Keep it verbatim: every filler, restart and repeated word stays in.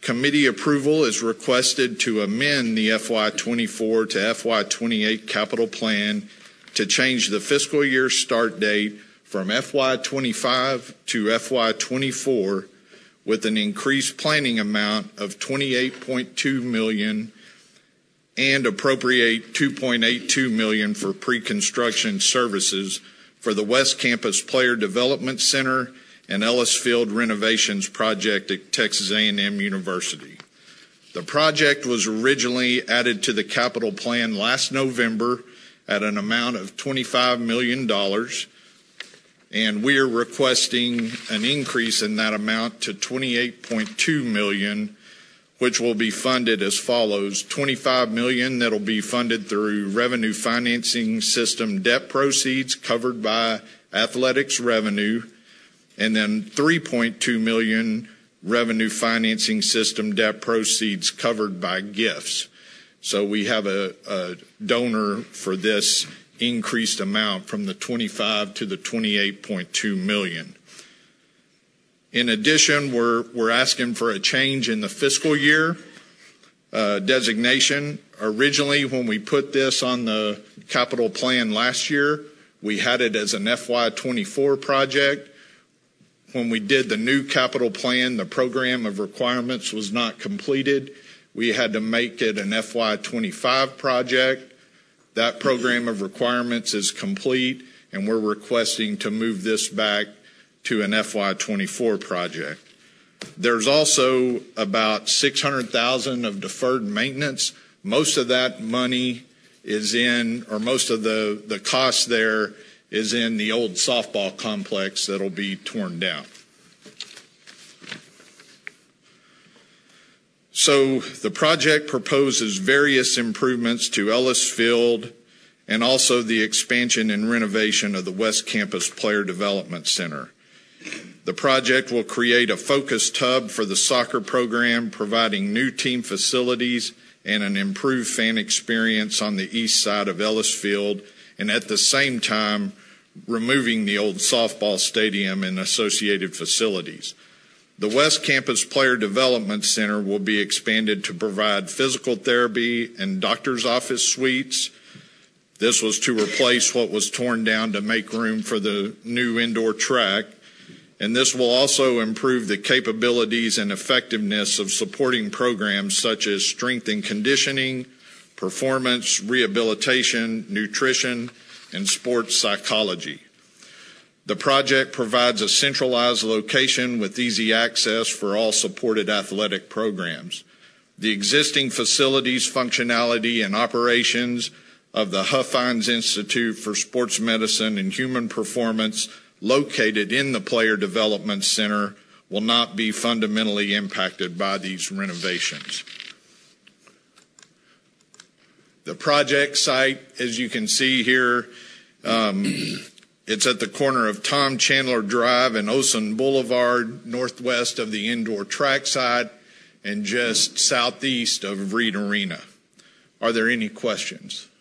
Committee approval is requested to amend the F Y twenty-four to F Y twenty-eight capital plan to change the fiscal year start date from F Y twenty-five to F Y twenty-four with an increased planning amount of twenty-eight point two million dollars and appropriate two point eight two million dollars for pre-construction services for the West Campus Player Development Center and Ellis Field renovations project at Texas A and M University. The project was originally added to the capital plan last November at an amount of twenty-five million dollars, and we are requesting an increase in that amount to twenty-eight point two million dollars, which will be funded as follows: twenty-five million dollars that will be funded through revenue financing system debt proceeds covered by athletics revenue, and then three point two million dollars revenue financing system debt proceeds covered by gifts. So we have a, a donor for this increased amount from the twenty-five to the twenty-eight point two million. In addition, we're, we're asking for a change in the fiscal year uh, designation. Originally, when we put this on the capital plan last year, we had it as an F Y twenty-four project. When we did the new capital plan, the program of requirements was not completed. We had to make it an F Y twenty-five project. That program of requirements is complete, and we're requesting to move this back to an F Y twenty-four project. There's also about six hundred thousand dollars of deferred maintenance. Most of that money is in, or most of the, the cost there is in the old softball complex that'll be torn down. So the project proposes various improvements to Ellis Field and also the expansion and renovation of the West Campus Player Development Center. The project will create a focused hub for the soccer program, providing new team facilities and an improved fan experience on the east side of Ellis Field, and at the same time removing the old softball stadium and associated facilities. The West Campus Player Development Center will be expanded to provide physical therapy and doctor's office suites. This was to replace what was torn down to make room for the new indoor track. And this will also improve the capabilities and effectiveness of supporting programs such as strength and conditioning, performance, rehabilitation, nutrition, and sports psychology. The project provides a centralized location with easy access for all supported athletic programs. The existing facilities, functionality, and operations of the Huffines Institute for Sports Medicine and Human Performance located in the Player Development Center will not be fundamentally impacted by these renovations. The project site, as you can see here, um, it's at the corner of Tom Chandler Drive and Osen Boulevard, northwest of the indoor track site and just southeast of Reed Arena. Are there any questions?